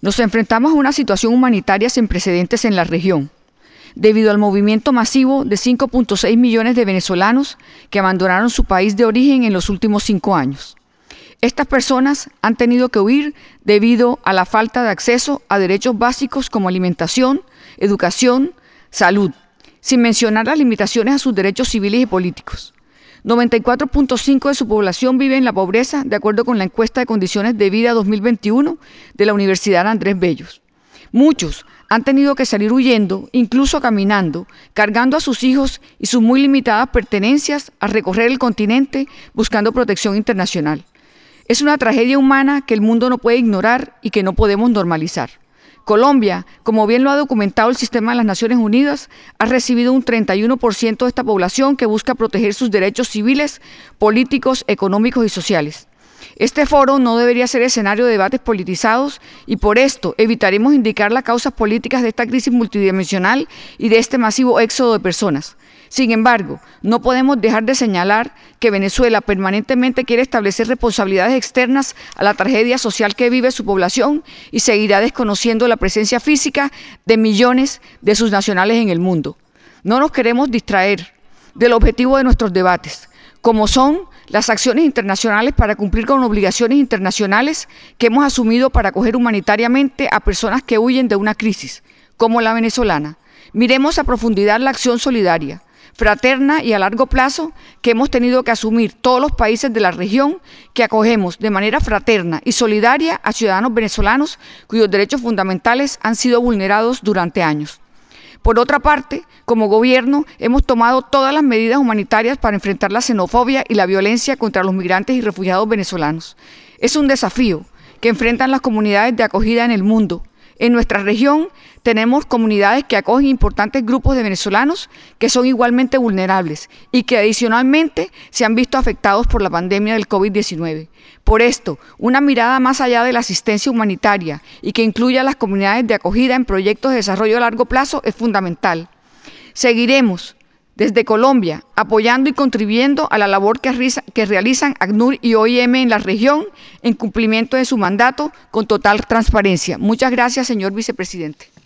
Nos enfrentamos a una situación humanitaria sin precedentes en la región, debido al movimiento masivo de 5.6 millones de venezolanos que abandonaron su país de origen en los últimos 5 años. Estas personas han tenido que huir debido a la falta de acceso a derechos básicos como alimentación, educación, salud, sin mencionar las limitaciones a sus derechos civiles y políticos. 94.5% de su población vive en la pobreza, de acuerdo con la encuesta de condiciones de vida 2021 de la Universidad Andrés Bello. Muchos han tenido que salir huyendo, incluso caminando, cargando a sus hijos y sus muy limitadas pertenencias a recorrer el continente buscando protección internacional. Es una tragedia humana que el mundo no puede ignorar y que no podemos normalizar. Colombia, como bien lo ha documentado el Sistema de las Naciones Unidas, ha recibido un 31% de esta población que busca proteger sus derechos civiles, políticos, económicos y sociales. Este foro no debería ser escenario de debates politizados y por esto evitaremos indicar las causas políticas de esta crisis multidimensional y de este masivo éxodo de personas. Sin embargo, no podemos dejar de señalar que Venezuela permanentemente quiere establecer responsabilidades externas a la tragedia social que vive su población y seguirá desconociendo la presencia física de millones de sus nacionales en el mundo. No nos queremos distraer del objetivo de nuestros debates, como son las acciones internacionales para cumplir con obligaciones internacionales que hemos asumido para acoger humanitariamente a personas que huyen de una crisis, como la venezolana. Miremos a profundidad la acción solidaria, fraterna y a largo plazo que hemos tenido que asumir todos los países de la región que acogemos de manera fraterna y solidaria a ciudadanos venezolanos cuyos derechos fundamentales han sido vulnerados durante años. Por otra parte, como gobierno, hemos tomado todas las medidas humanitarias para enfrentar la xenofobia y la violencia contra los migrantes y refugiados venezolanos. Es un desafío que enfrentan las comunidades de acogida en el mundo. En nuestra región tenemos comunidades que acogen importantes grupos de venezolanos que son igualmente vulnerables y que adicionalmente se han visto afectados por la pandemia del COVID-19. Por esto, una mirada más allá de la asistencia humanitaria y que incluya a las comunidades de acogida en proyectos de desarrollo a largo plazo es fundamental. Seguiremos desde Colombia apoyando y contribuyendo a la labor que realizan ACNUR y OIM en la región en cumplimiento de su mandato con total transparencia. Muchas gracias, señor vicepresidente.